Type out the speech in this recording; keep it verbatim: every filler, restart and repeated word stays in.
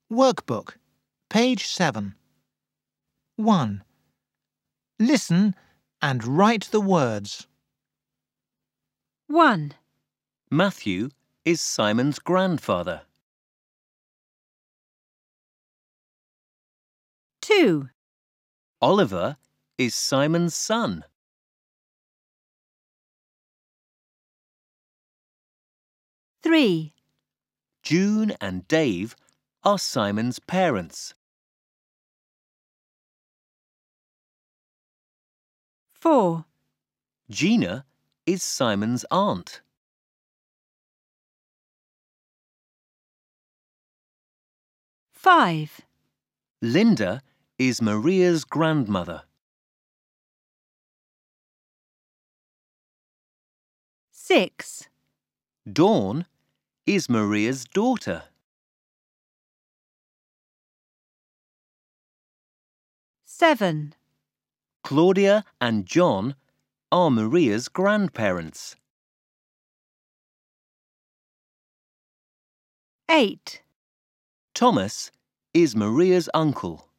Workbook, page seven. one. Listen and write the words. one, Matthew is Simon's grandfather. two, Oliver is Simon's son. three, June and Dave are Simon's parents. four, Gina is Simon's aunt. five, Linda is Maria's grandmother. six, Dawn is Maria's daughter. seven, Claudia and John are Maria's grandparents. eight, Thomas is Maria's uncle.